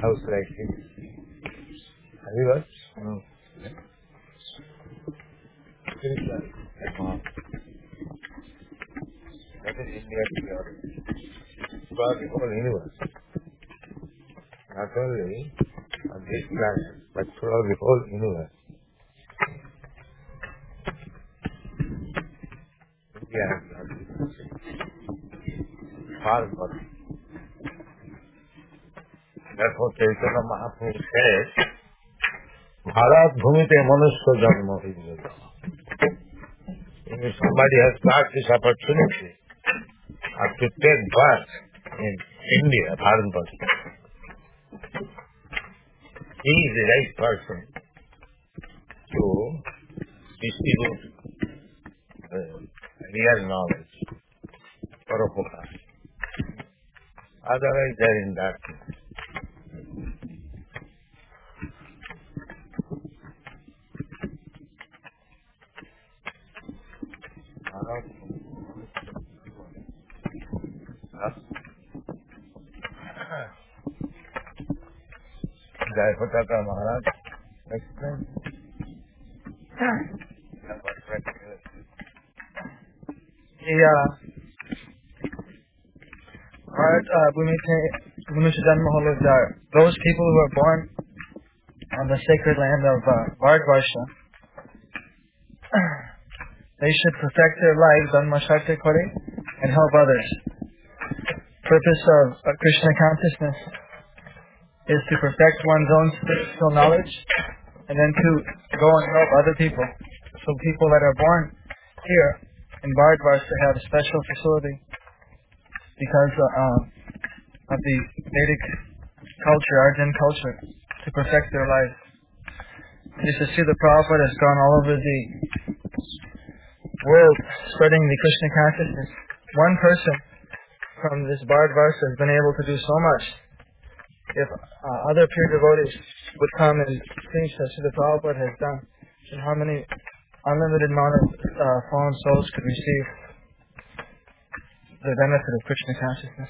house like this. Have you got? No. That is India theory. Throughout the whole universe. Not only on this planet, but throughout the whole universe. India has got this far more. Therefore, Chaitanya Mahaprabhu says, Bharat Bhumite Manusya Janma Hidya. If somebody has got this opportunity to take birth in India, Bharat, he is the right person to distribute real knowledge for Upakara. Otherwise, they are in darkness. Jayapataka Maharaj explained. Bhumite Janma holo jar. Those people who are born on the sacred land of Bharatvarsha, they should perfect their lives on Mashakti Kore and help others. Purpose of Krishna consciousness is to perfect one's own spiritual knowledge and then to go and help other people. So people that are born here in Bharatvarsha have a special facility because of the Vedic culture, Arjan culture, to perfect their lives. Just to see the Prabhupada has gone all over the world spreading the Krishna consciousness. One person from this Bharatvarsha has been able to do so much. If other pure devotees would come and see such as the Prabhupada has done, then how many unlimited amount of fallen souls could receive the benefit of Krishna consciousness?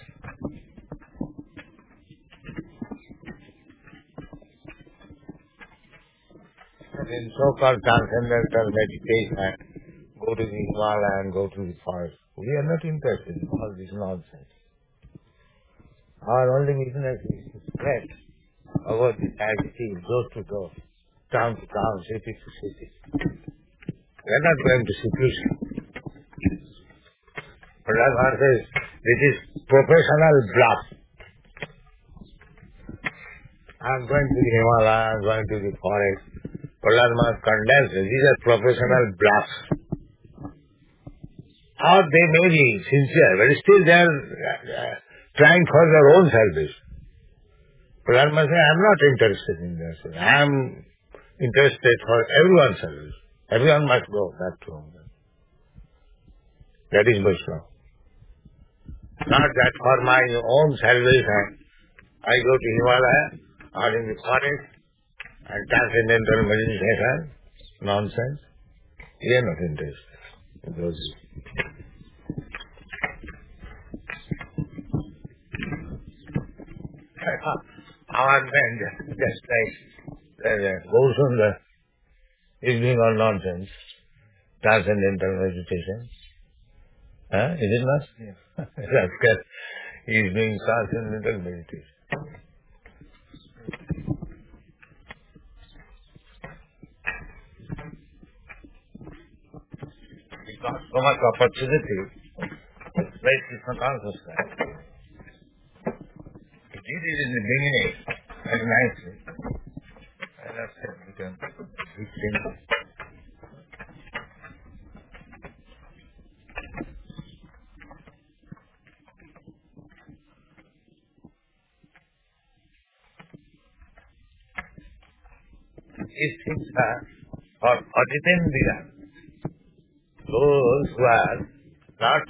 In so-called transcendental meditation, go to the Himalaya and go to the forest. We are not interested in all this nonsense. Our only business is to spread about this attitude, door to door, town to town, city to city. We are not going to seclusion. Prahlad Maharaj says, this is professional bluff. I am going to the Himalaya, I am going to the forest. Prahlad Maharaj condemns it. These are professional bluffs. Or they may be sincere, but still they are trying for their own salvation. Prahlad Maharaj says, I am not interested in this. I am interested for everyone's salvation. Everyone must go back to home. That is Vaishnava. Not that for my own salvation, I go to Himalaya or in the forest and transcendental meditation. Nonsense. We are not interested in those. Our man just like Gaurasundar is doing all nonsense. Transcendental meditation. Is it not? Yeah. Rascal. He is doing transcendental meditation. He got so much opportunity. Like Krishna consciousness. He did it in the beginning very nicely. And after it became big thing. These things are for Aditendriya. Those who are not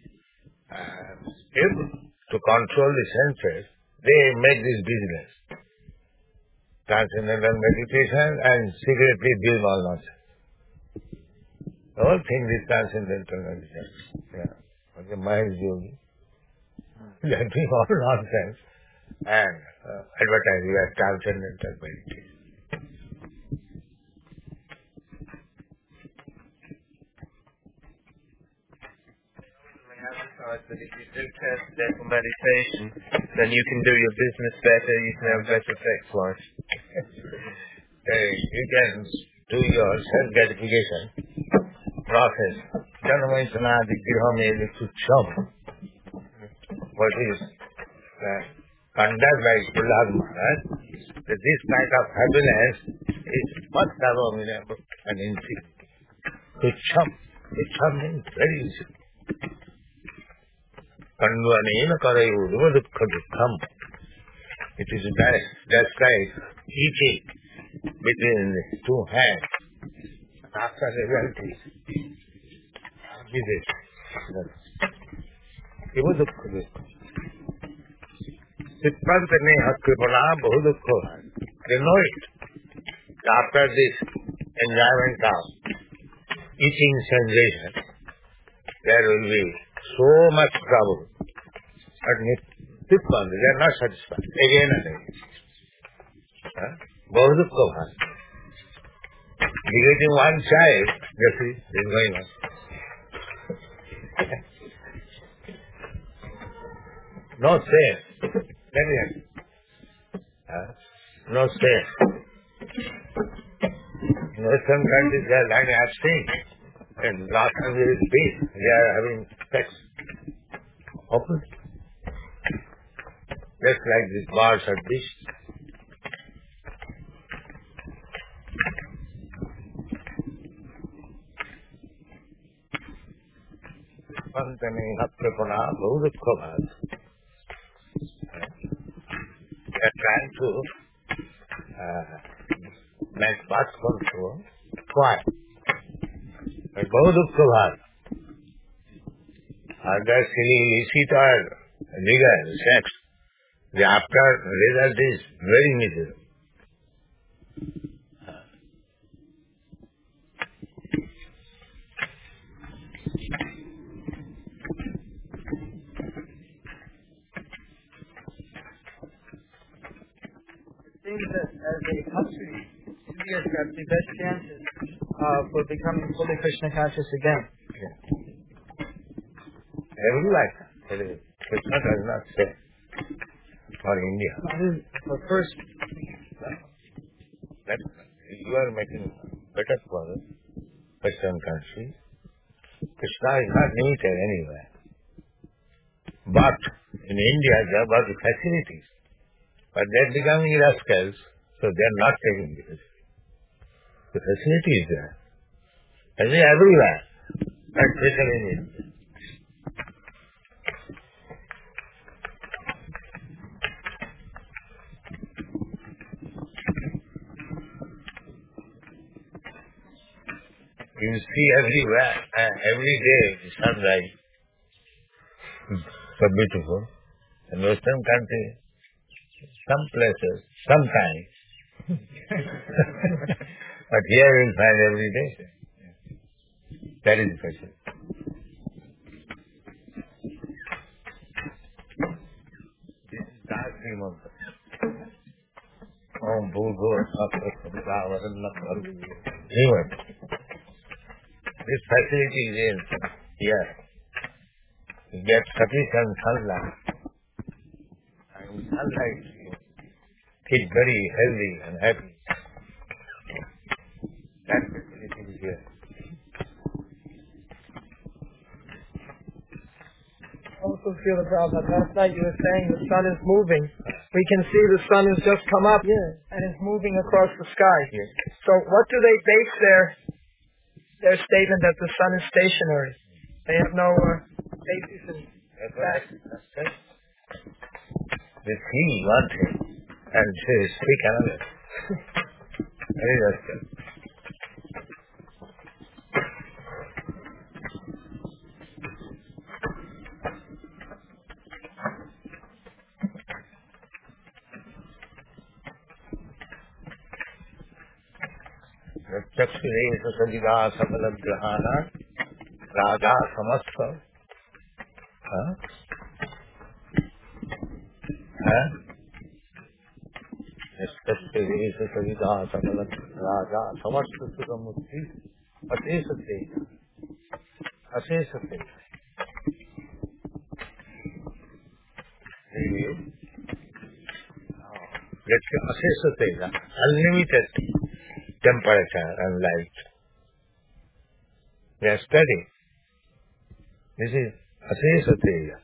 able to control the senses, they make this business. Transcendental meditation and secretly doing all nonsense. The whole thing is transcendental meditation. Yeah. Okay, Mahesh Yogi. They are doing all nonsense and advertise your transcendental meditation. That if you do transcendental meditation, then you can do your business better, you can have better sex life. You can do your self-gratification process. Janma sanadi grihame sucham. What is conduct by Prahlad Maharaj, that this kind of happiness is much abominable and insignificant. Sucham. Sucham means very insignificant. Kanvanena karayuduva dukkha dukkam. It is just like eating between the two hands. After the result is this. Iva dukkha dukkha. Siddhanta ne hakripana bahu dukkha. They know it. After this enjoyment of eating sensation, there will be so much trouble. But Siddhanta, they are not satisfied. Again and again. Bahu dukkha bhai. Begetting one child, this is going on. No shame. No shame. In Western countries, they are like abstaining. And last time there is peace. They are having sex. Open. Just like these bars are dished. Pantane haprapana bahu dukkha bhai. They are trying to make birth control. Why? But bahu dukkha bhai. Other silly, illicit or legal sex, the after result is very miserable. That as a country, India has got the best chances for becoming fully Krishna conscious again. Yeah. Every lifetime. Krishna does not say for India. But first, that you are making better for Western countries. Krishna is not limited anywhere. But in India there are the facilities. But they are becoming rascals, so they are not taking this. The facility is there. As everywhere, especially in India. You see everywhere, every day sunrise. So beautiful. In Western country, some places, sometimes. But here you will find every day. That is the question. This is Gayatri Mantra. Om Bhurgo Even this facility is in here. You get sufficient sunlight. And sunlight keep very healthy and happy. That facility is here. also feel the problem. Last night you were saying the sun is moving. We can see the sun has just come up and is moving across the sky. Yes. So what do they base their statement that the sun is stationary? They have no basis in fact. They see one thing and speak another. Very rascal. चक्षुरेश सजिगा सकल ग्रहाना राजा समस्त Esha Savita Sakalat Raja Samasta Sukamukti Asesa Teja. Asesa Teja. Let's say Asesa Teja. Unlimited temperature and light. They are studying. This is Asesa Teja.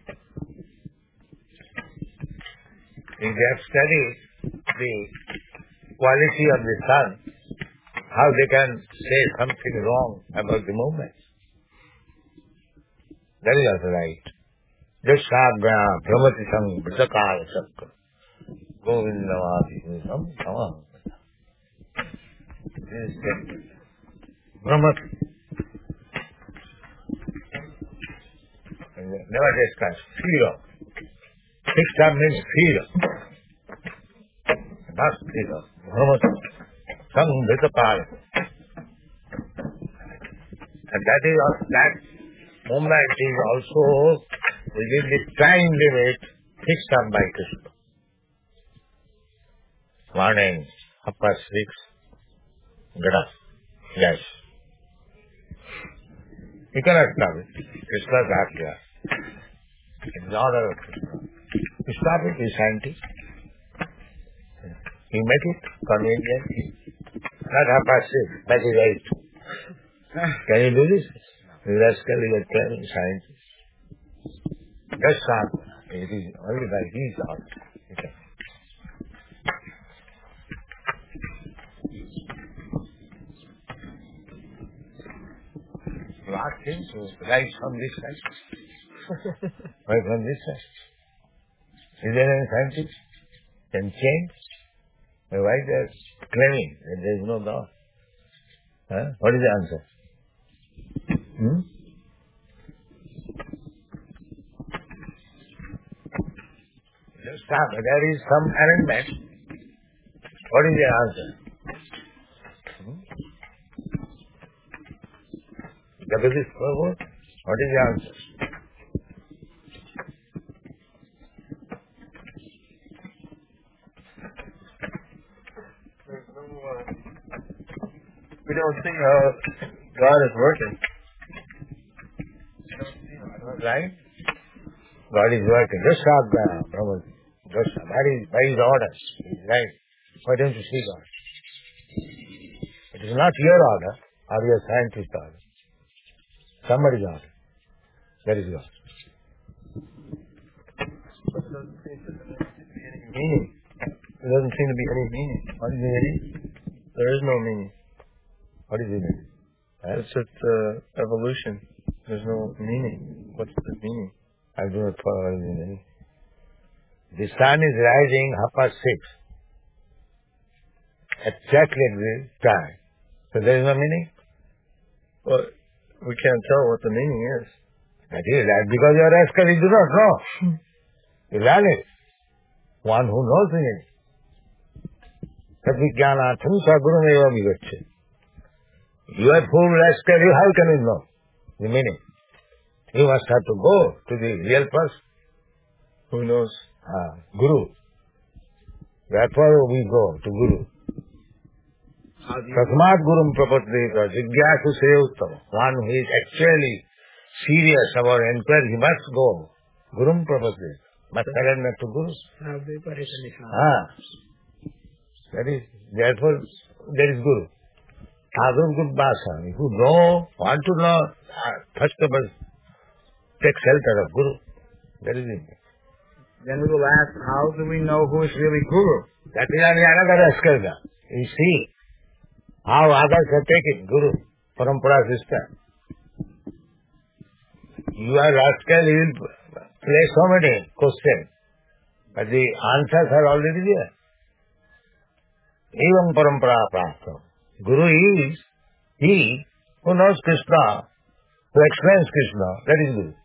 If they have studied the quality of the sun, how they can say something wrong about the movement. That is also right. Jasagya Brahmati Sang Bhatakala Sakka Govindavadi Sam. This is Brahmati. Never discuss. Freedom. Fixed up means freedom. Not freedom. Brahmati. Sang Bhatakala. And that moment is also within the time limit fixed up by Krishna. Morning, 6:30, get up. Yes. You cannot stop it. Krishna's Atya. In the order of Krishna. You stop it, you scientist. You make it convenient. Not 6:30, that is 8. Can you do this? You rascal, you are telling scientist. Just stop. It is only by his order. You ask him to rise from this side. Right from this side. Is there any scientist can change? Why they are claiming that there is no God? What is the answer? Just stop. There is some arrangement. What is the answer? Jagadish Prabhu, what is the answer? We don't see how God is working. Right? God is working. Just stop Brahman. Just stop. By his orders. Right? Why don't you see God? It is not your order or your scientist's order. Somebody's order. That is God. But it doesn't seem to be any meaning. There doesn't seem to be any meaning. What is the meaning? There is no meaning. What is the meaning? It's just evolution. There's no meaning. What's the meaning? I do not follow what is the meaning. The sun is rising 6:30. Exactly at the time. So there is no meaning? Well, we can't tell what the meaning is. That is that because you are rascal, you do not know. You learn it. One who knows it. Tatvijnanatham sagurumeva vivache. You are fool rascal, how can you know the meaning? You must have to go to the real person. Who knows? Guru. Therefore we go to Guru. Tasmat Gurum Prapatita, Jigyasu Sreyuttam. One who is actually serious about inquiry, he must go. Gurum Prapatita. Must surrender to Guru. That is, therefore, there is Guru. Sadhu Gurubhasa. If you want to know, first of all, take shelter of Guru. That is it. Then we will ask, how do we know who is really Guru? That is another rascal. You see how others have taken Guru, Parampara system. You are rascal, you will play so many questions, but the answers are already there. Evam Parampara Prapta. Guru is he who knows Krishna, who explains Krishna. That is Guru.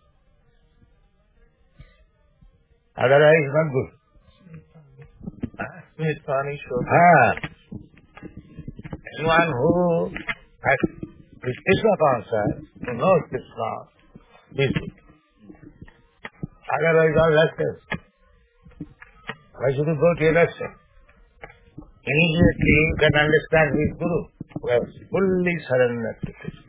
Otherwise, not good. Anyone who has Krishna conscience, who knows Krishna, is good. Otherwise, all rascals. Why should you go to a rascal? immediately you can understand who is Guru. Who has fully surrendered to Krishna.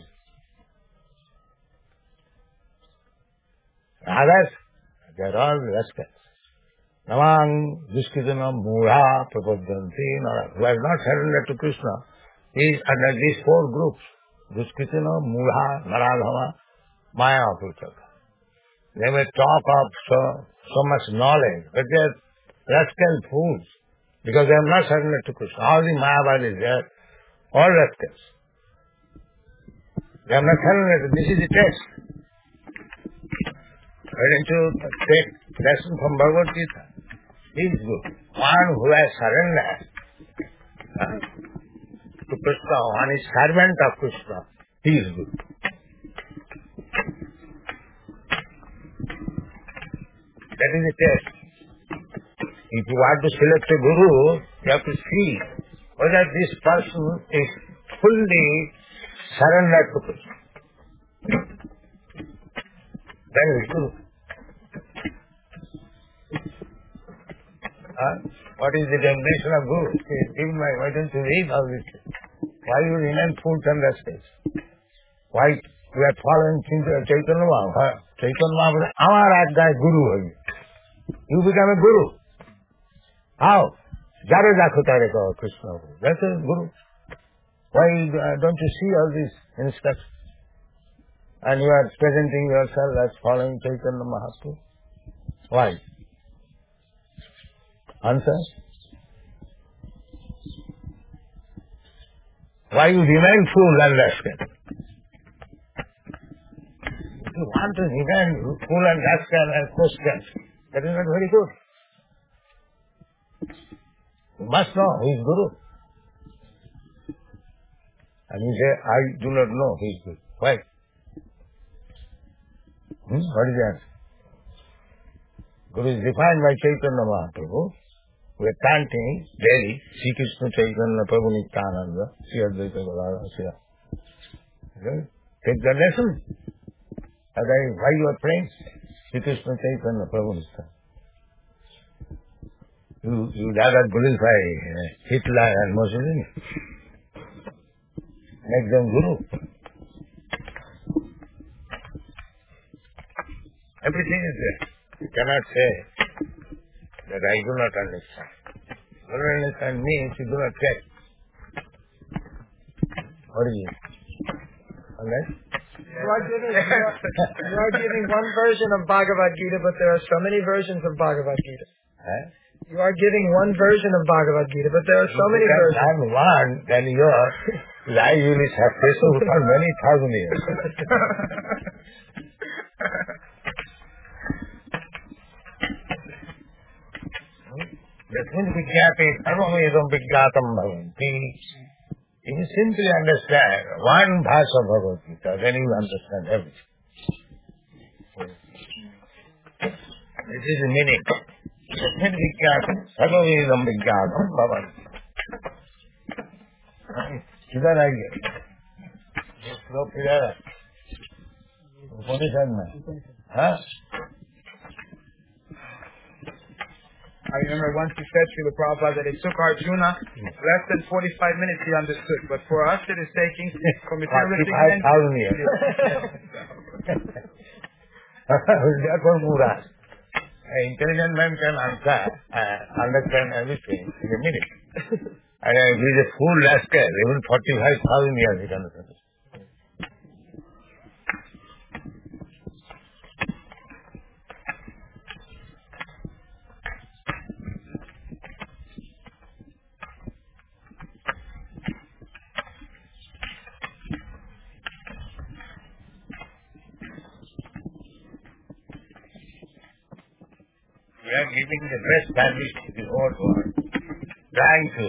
Others, they are all rascals. Namang Duskritana Mudha Prapadyanti, who has not surrendered to Krishna, is under these four groups. Duskritana Mudha Naradhama Maya Putaka. They may talk of so much knowledge, but they are rascal fools, because they have not surrendered to Krishna. All the Mayavadis, they are all rascals. They have not surrendered. This is the test. Why don't you take lesson from Bhagavad Gita? He is good. One who has surrendered to Krishna, one is servant of Krishna, he is good. That is the test. If you want to select a guru, you have to see whether this person is fully surrendered to Krishna. Then he is guru. What is the definition of guru? Why don't you read all this? Why you remain fools and rascals? Why we are following Chaitanya Mahaprabhu? Chaitanya Mahaprabhu, our Agga is guru. You become a guru. How? Jare dakho tare kaho Krishna. That's a guru. Why don't you see all these instructions? And you are presenting yourself as following Chaitanya Mahaprabhu? Why? Answer? Why you remain fool and rascal? If you want to remain fool and rascal and Christian, that is not very good. You must know who is Guru. And you say, I do not know who is Guru. Why? What is the answer? Guru is defined by Chaitanya Mahaprabhu. We are chanting daily, Sri Krishna Chaitanya Prabhu Nityananda, Sri Advaita Gadadhara Sri. Take the lesson. Why you are praying? Sri Krishna Chaitanya Prabhu Nityananda. You rather glorify Hitler and Mussolini. Make them guru. Everything is there. You cannot say that I do not understand. You don't understand means you do not get. What is it? Unless? You are giving one version of Bhagavad Gita, but there are so many versions of Bhagavad Gita. You are giving one version of Bhagavad Gita, but there are so many versions. If you one, then your life will be successful for many thousand years. Yasmin Vigyate Sarvamedam Vigyatam Bhavanti. If you simply understand one verse of Bhagavad Gita, then you understand everything. This is the meaning. Yasmin Vigyatam Sarvamedam Vigyatam Bhavanti. किधर आएंगे? लोग किधर है? उपनिषद में, हाँ? I remember once he said to the Prabhupada that it took Arjuna less than 45 minutes he understood, but for us it is taking from eternity 45,000 years. Therefore, Mura, an intelligent man can understand everything in a minute. And if he is a fool rascal, even 45,000 years he can understand. We are giving the best service to the old world, trying to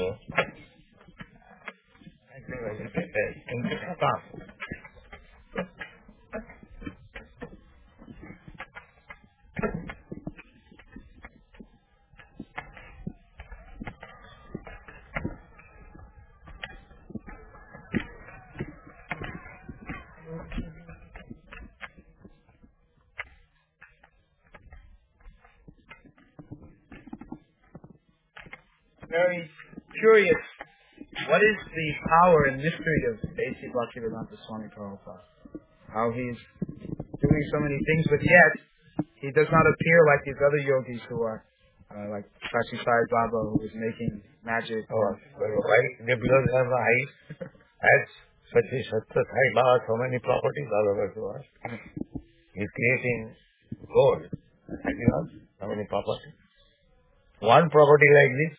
very curious, what is the power and mystery of A.C. Bhaktivedanta Swami Prabhupada? How he's doing so many things, but yet he does not appear like these other yogis who are like Sachi Sai Baba, who is making magic. Why? Because they have eyes. As Sachi Sattva Sai Baba, so many properties all over the world. He's creating gold. How many properties? One property like this.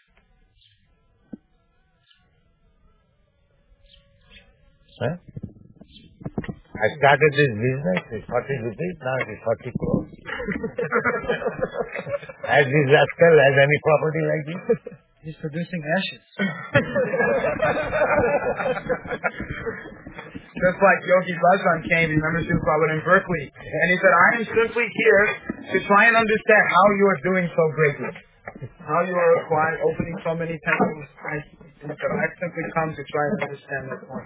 Huh? I started this business, it's 40 rupees, now it is 40 crores. Has this rascal has any property like this? He's producing ashes. Just like Yogi Bhajan came, remember Srila Prabhupada in Berkeley, and he said, I am simply here to try and understand how you are doing so greatly. How you are opening so many temples. He said, I've simply come to try and understand that point.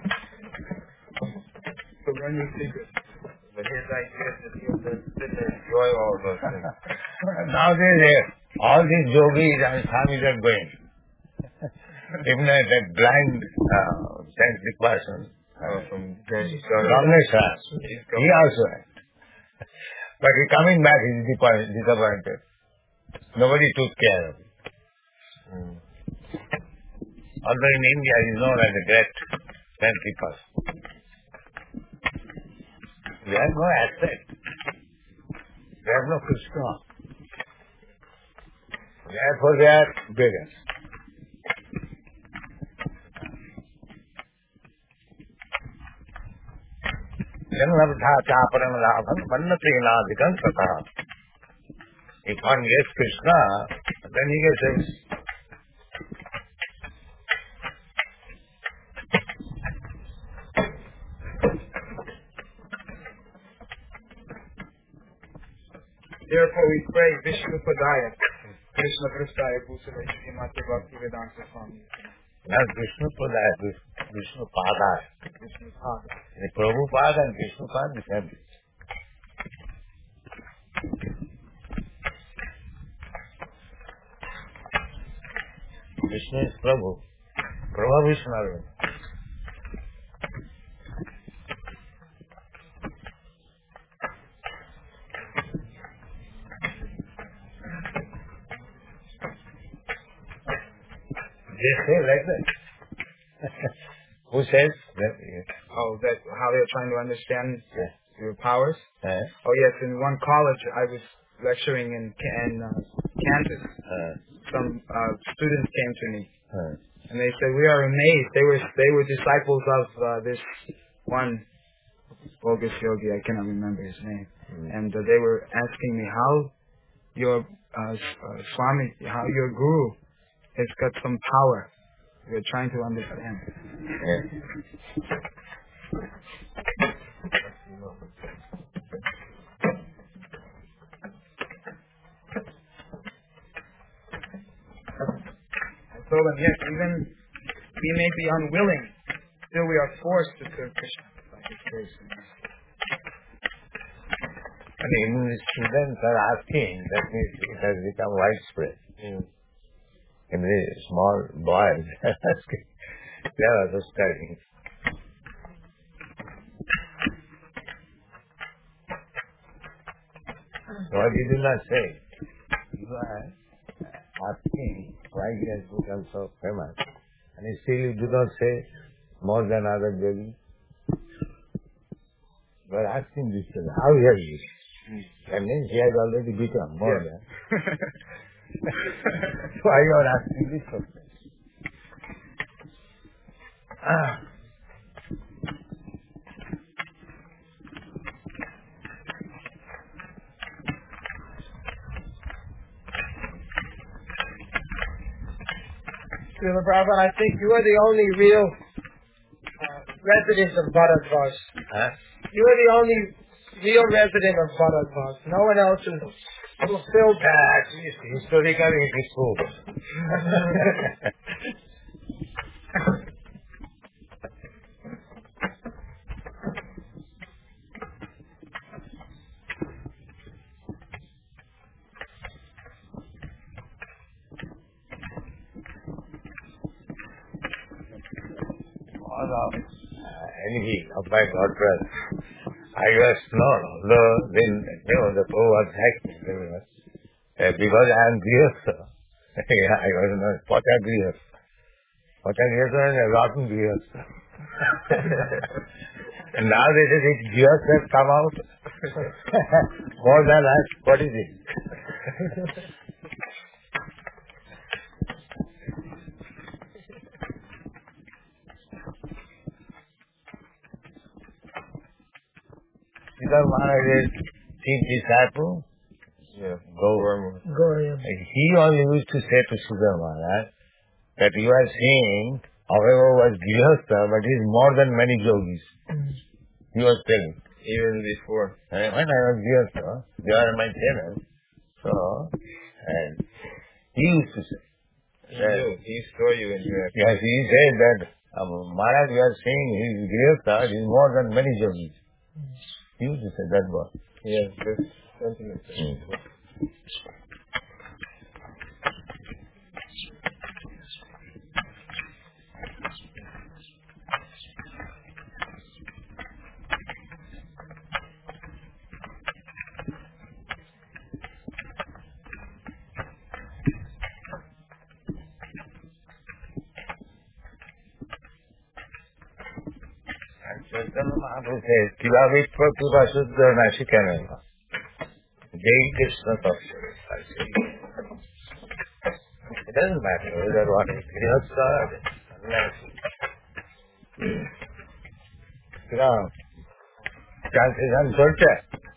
To learn your secrets. But his idea is that he'll enjoy all those things. Nowadays, all these yogis and swamis are going. Even that blind scientific person From Ganesh. Rameshwar, he also went. But he coming back, he is disappointed. Nobody took care of it. Although in India he is known as a great scientific person. They have no asset. They have no Krishna. Therefore they are beggars. If one gets Krishna, then he gets it. Therefore we pray Vishnu Padaya, Krishna Prastaya, Bhusavai, Srimati Bhaktivedanta Swami. Not Vishnu Padaya, Vishnu Padaya. Vishnu Padaya. The Prabhupada and Vishnu Padaya is same. Vishnu is Prabhu. Prabhu Vishnu. They say like that. Who says that? Oh, that how they're trying to understand your powers? Eh? Oh yes, in one college I was lecturing in Kansas. Some students came to me and they said, we are amazed. They were disciples of this one bogus yogi, I cannot remember his name. And they were asking me how your Swami, how your guru has got some power. We're trying to understand. I told them, yes, even we may be unwilling, still we are forced to serve Krishna by His grace. And even the students are asking, that means it has become widespread. In the small boys are asking, they are also studying. What you do not say? You are asking why he has become so famous. And still you do not say more than other yogis. You are asking this question, how he has become? That means he has already become more than. Why you are asking this question? Srila Prabhupada, I think you are the only real resident of Bharatvash. You are the only real resident of Bharatvash. No one else is fulfilled that. Historically it is true. because of envy of my God brother. I was known, although then the Prabhu was happy very much. Because I am Grihastha. I was known Pata Grihastha. Pata Grihastha is a rotten Grihastha. And now they say this Grihastha has come out. More than us, what is it? Sridhar Maharaj's chief disciple, Gauriya. he only used to say to Sridhar Maharaj that you are saying, however was Grihastha, but he is more than many yogis. He was telling. Even before. When I was Grihastha, they are my tenants. So, and he used to say. He knew. He saw you in your Yes, he said that, Maharaj, you are saying he is Grihastha, he is more than many yogis. He used to say that word. Yes, this sentiment. Chaitanya Mahaprabhu says, Kivavitva Kiva Suddha Nasikaneva. Jai Krishna Taksha. It doesn't matter whether what is Grihastha or Sannyasi. Translation চলছে?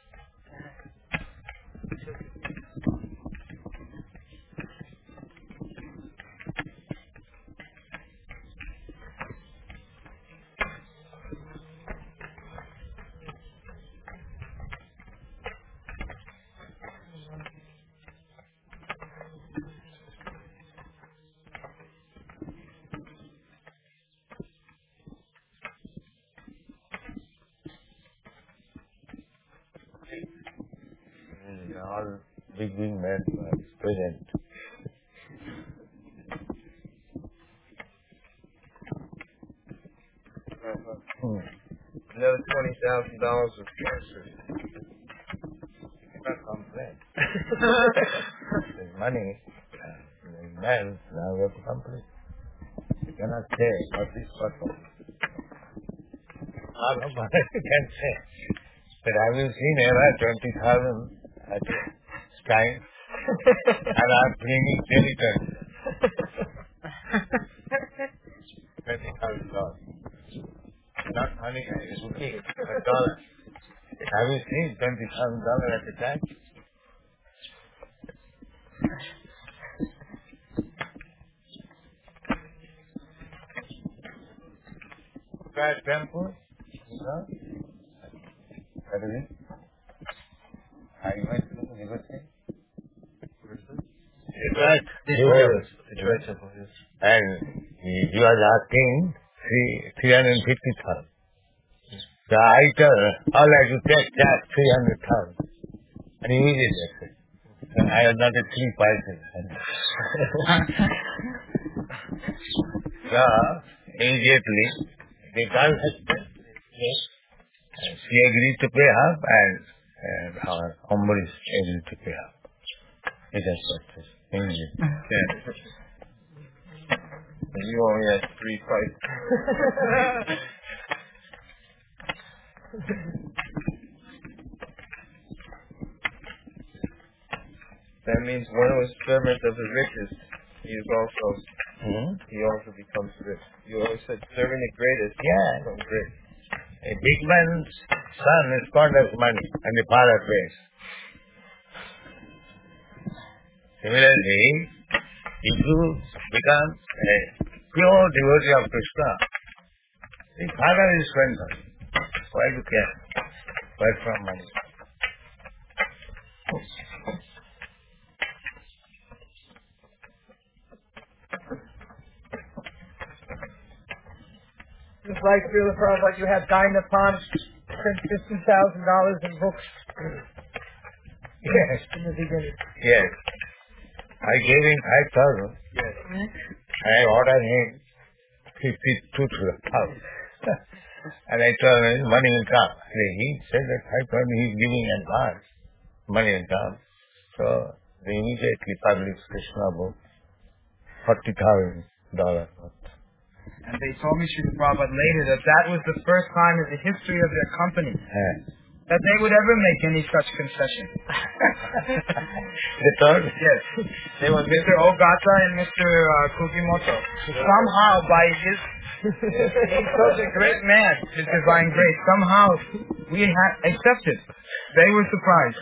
All big men were present. Another $20,000 of cancer. Not complain. There's money, there's men, now we have to complain. You cannot say what is what. All of us can say. But have you seen ever 20,000 at a time? And I'm bringing $20,000. $20,000. Not money, it's rupee, but dollars. Have you seen $20,000 at a time? That temple, that is it. I went to the liberty. Right. And he was asking 350,000. So I told her, all I do take just 300,000. And immediately accepted. So I was not a 3 person. So immediately they consulted. Yes. She agreed to pay half and our Ambarish agreed to pay half. It has success. Immediately. And you only had 3 fights. That means one was servant of the richest. He also becomes rich. You always said serving the greatest. Yeah. Becomes rich. A big man's son is called as money and the father pays. Similarly, if you become a pure devotee of Krishna, the father is strengthened. Why do you care? Where from money? Just like Srila Prabhupada, you had Dynapon spent $50,000 in books. Yes. In the beginning. Yes. I gave him 5,000. Yes. I ordered him 52,000. And I told him, money will come. He said that I told him he's giving advance. Money will come. So they immediately published Krishna book, $40,000. And they told me, Srila Prabhupada, later that was the first time in the history of their company that they would ever make any such concession. They told? Yes. They were Mr. Ogata and Mr. Kukimoto. Somehow, by his... he's such a great man, His Divine Grace. Somehow, we accepted. They were surprised.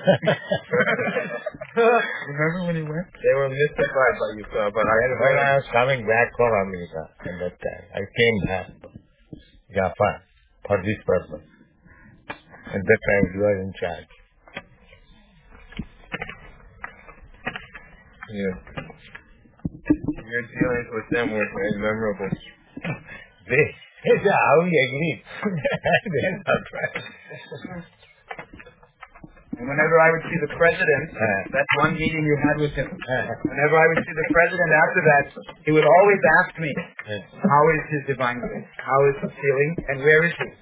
Remember when he went? They were mystified by you, sir, but when I was coming back from America at that time, I came back to Japan for this purpose. At that time, you were in charge. Yeah. Your dealings with them were very memorable. They said, how we agreed. They are not right. And whenever I would see the president, that one meeting you had with him, whenever I would see the president after that, he would always ask me, how is His Divine Grace? How is he feeling? And where is he?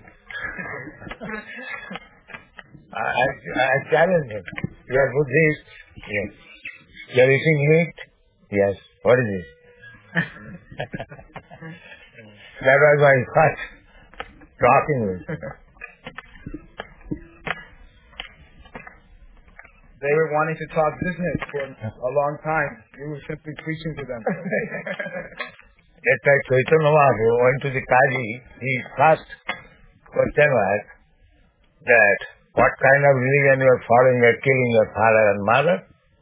I challenged him. You are Buddhist? Yes. You are eating meat? Yes. What is it? That was my first talking with him. They were wanting to talk business for a long time. You were simply preaching to them. Just like Chaitanya Mahaprabhu went to the Kaji, his first question was that what kind of religion you are following, you are killing your father and mother?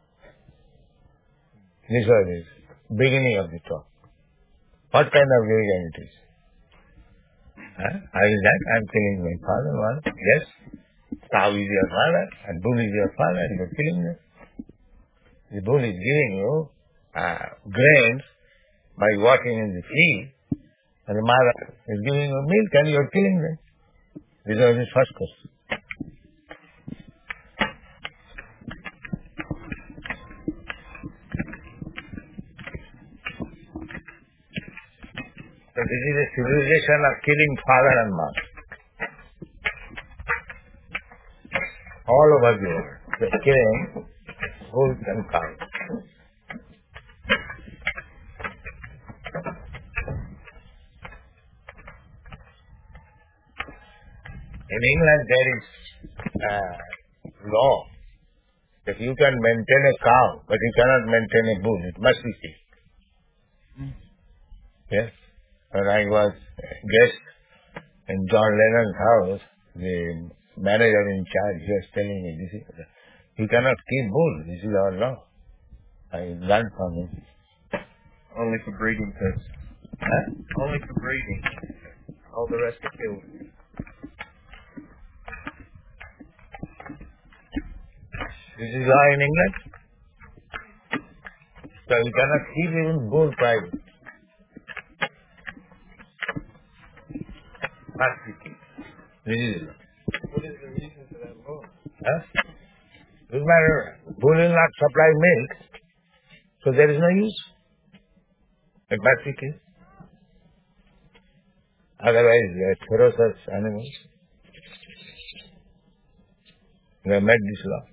This was the beginning of the talk. What kind of religion it is? How is that? I am killing my father and mother. Yes. Cow is your father, and bull is your father, and you are killing them. The bull is giving you grains by walking in the field, and the mother is giving you milk, and you are killing them. This was his first question. So this is a civilization of killing father and mother. All over the world, they're killing bulls and cows. In England, there is law that you can maintain a cow, but you cannot maintain a bull. It must be killed. Yes. When I was a guest in John Lennon's house, the manager in charge, he was telling me, this is, you cannot keep bull. This is our law. I learned from him. Only for breeding purposes. Huh? Only for breeding. All the rest are killed. This is law in England. So you cannot keep even bull private. Must be kept. This is law. What is the reason for that law? Huh? Doesn't matter. Bull will not supply milk, so there is no use. It must be killed. Otherwise, they are ferocious animals. They have made this law.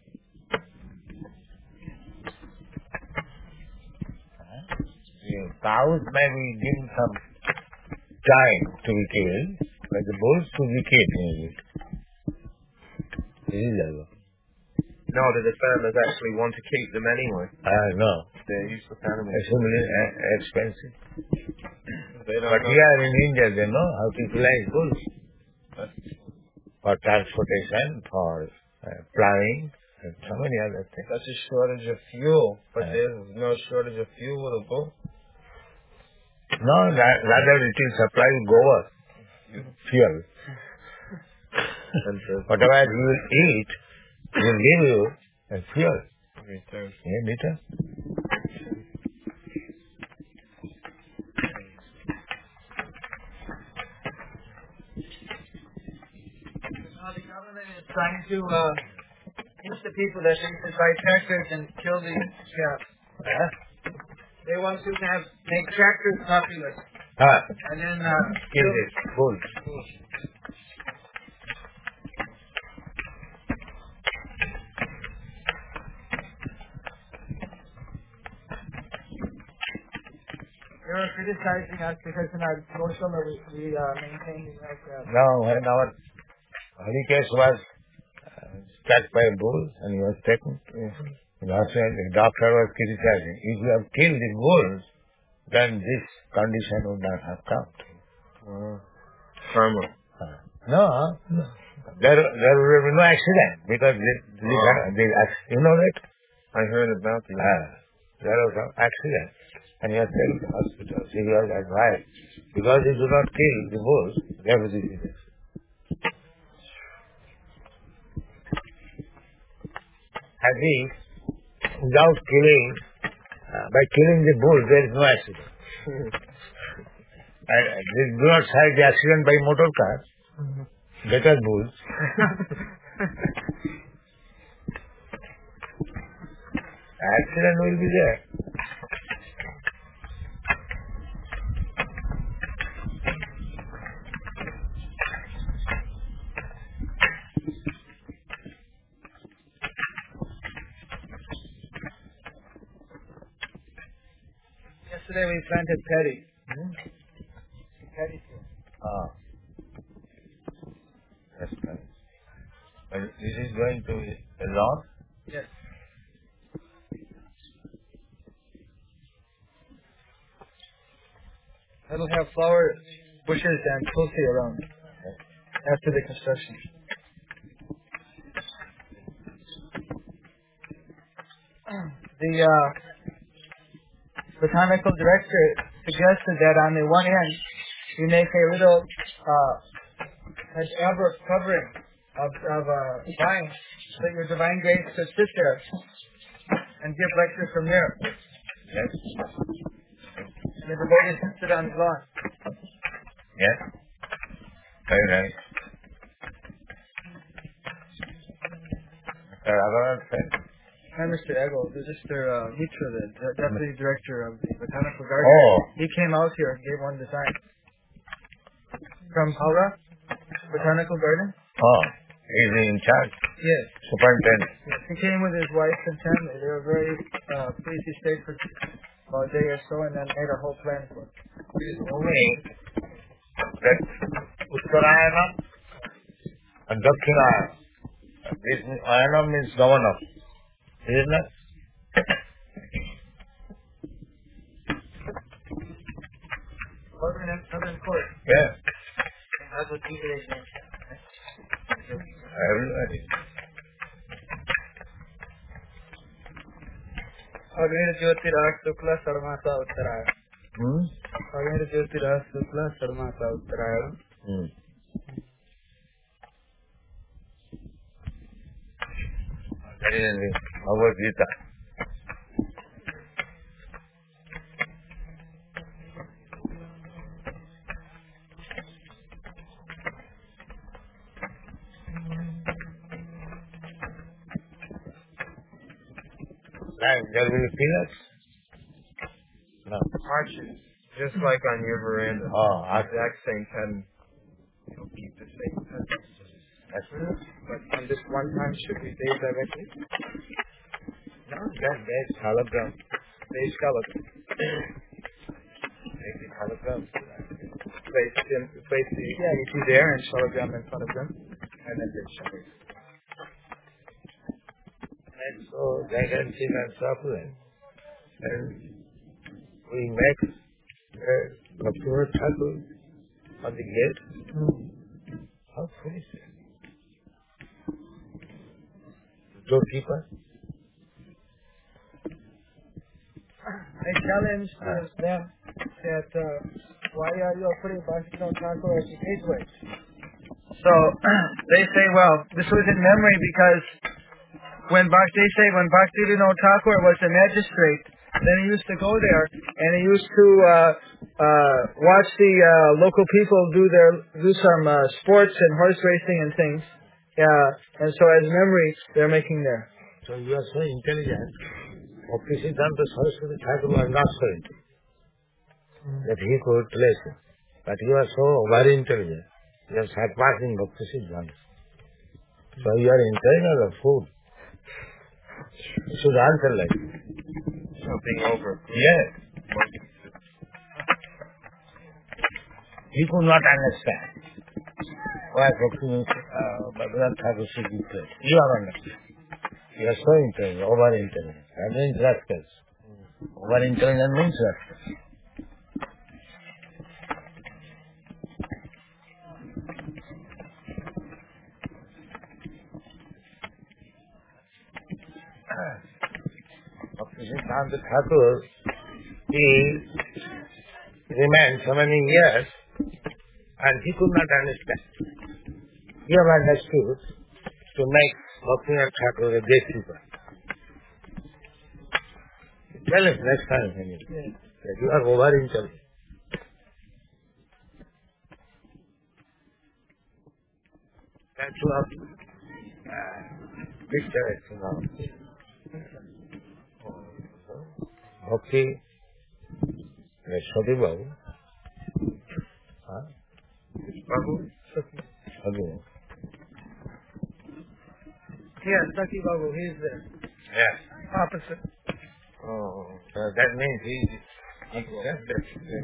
Cows may be given some time to be killed, but the bulls should be killed immediately. This is the law. No, the farmers actually want to keep them anyway. No. They're useless animals. Extremely expensive. They don't But know. here in India, they know how to utilize bulls for transportation, for plowing, and so many other things. Such a shortage of fuel, but there's no shortage of fuel with a bull. No, rather it will supply goa, fuel. Whatever you will eat, will give you a fuel. Return. Yeah, Nita? The government is trying to teach the people that they should buy tractors and kill the calves. They want to make tractors popular. and then kill this bull. They were criticizing us because in our social we maintained like No, when our Harikesh was struck by a bull and he was taken, that's when the doctor was criticizing. If you have killed the bulls, then this condition would not have come. Karma. No, there will be no accident because you know that? I heard about it. There was an accident and he was taken to the hospital. He was advised because he do not kill the bulls, there was disease. At least, without killing, by killing the bull, there is no accident. And they do not cite the accident by motor cars, better bulls. Accident will be there. yesterday we planted paddy. Paddy field. That's right. But this is going to be a lot? Yes. It'll have flower bushes and tulsi around after the construction. The botanical director suggested that on the one end you make a little amber covering of vine so that your divine grace could sit there and give lectures from there. Yes. And the devotees can sit on the lawn. Yes. Very nice. Agarwal said. Hi, Mr. Eggle. Mr. Mitra, the deputy director of the botanical garden. Oh. He came out here and gave one design. From Howrah Botanical Garden? Oh. He's in charge. Yes. Superintendent. Yes. He came with his wife and family. They were very pleased. He stayed for about a day or so and then made a whole plan for it. It is only that Uttarayana and Dakshinayana. This Ayana means governor. Isn't it? Southern court. Yeah. That's what he did. Everybody. Agni Jyotiraj Shukla Sarmasa Uttaraya. Agni Jyotiraj Shukla Sarmasa Uttaraya. That is in the Bhagavad Gita. Right, there will be peanuts? No. Arches. Just like on your veranda. Oh, Exact same pattern. You'll keep the same pattern. that's good. But on this one time should we bathe directly? No, that's hologram. Bathe skeleton. Make it hologram. Place the deity there and shalagram in front of them. And then they shower. And so gigantic and suffering. And we make Bhaktivinoda Thakur on the gate. How foolish. Doorkeeper. I challenged them that why are you putting Bhaktivinoda Thakur as the gateway? So they say, well, this was in memory because when Bhaktivinoda Thakur was a magistrate, then he used to go there and he used to watch the local people do some sports and horse racing and things. Yeah, and so as memory, they're making there. So you are so intelligent. Bhakti Siddhanta Saraswati Thakur was not so intelligent. that he could place it. But you are so very intelligent. You are surpassing Bhakti Siddhanta. So you are intelligent of food. You should answer like that. Something over. Yes. He could not understand why Bhakti Bhagavan Thakur should be placed. You are understand. You are so intelligent, over-intelligent. That means rascals. Over-intelligent means rascals. Bhakti Thakur, he remained so many years and he could not understand. You have understood to make Bhakti Thakur a gatekeeper. Tell him next time that you are over-intelligent. That's what picture is now. Bhakti, Sati Babu. Babu? Sati. Yes, Sati Babu, he's there. Yes. Opposite. Oh, so that means he just that.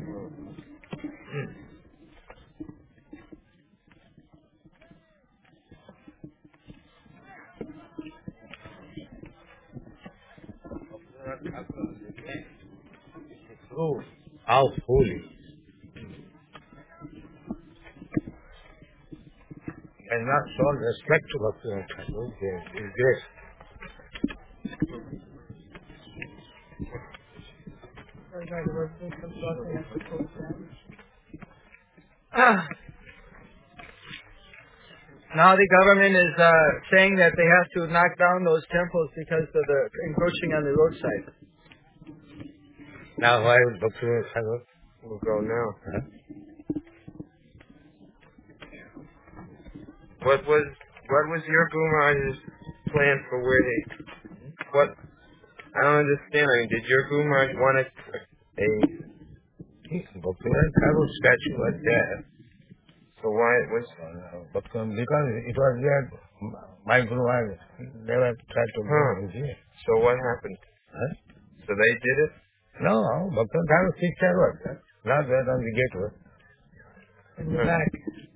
Prove how holy and not shown respect to Bhakti Thakur is great. Now the government is saying that they have to knock down those temples because of the encroaching on the roadside. Now why would Bhakti Thakur? We'll go now. Huh? What was your Guru Maharaj's plan for where they? What? I don't understand. I mean, did your Guru Maharaj want a Bhakti Thakur statue was there. So why it was? Because it was there, my Guru Maharaj never tried to bring it here. So what happened? Huh? So they did it? No, Bhakti Thakur picture was there. Not there on the gateway. In the back.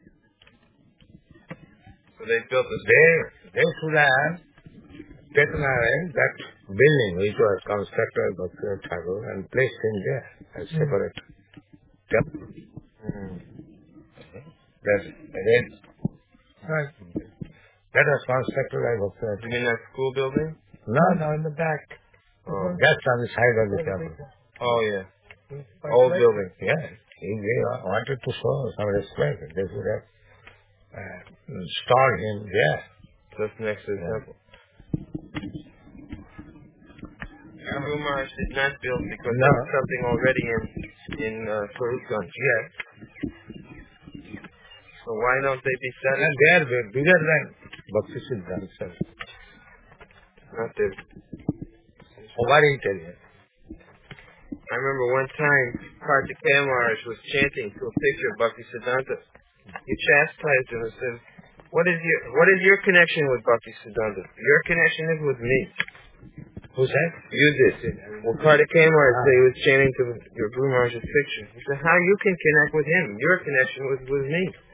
So they built this. They should have taken away that building which was constructed by Bhakti Thakur and placed in there as separate temple. That red. Right. That was constructed by Bhakti Thakur. You mean that school building? No, in the back. Oh. Just on the side of the temple. Oh yeah. Old building. Yeah. They wanted to show some respect. They should have installed him there. Just next to the temple. Guru Maharaj did not build because there was something already in Farooqganj. Yes. So why don't they be set And they are bigger than Bhakti Siddhanta. Not there. Over-intelligent. I remember one time Kartikeya Maharaj was chanting to a picture of Bhakti Siddhanta. He chastised him and said, what is your connection with Bhakti Siddhanta? Your connection is with me. Who said? You did. Well, Kartikeya Maharaj said he was chanting to your Guru Maharaj's picture. He said, how you can connect with him? Your connection was with me.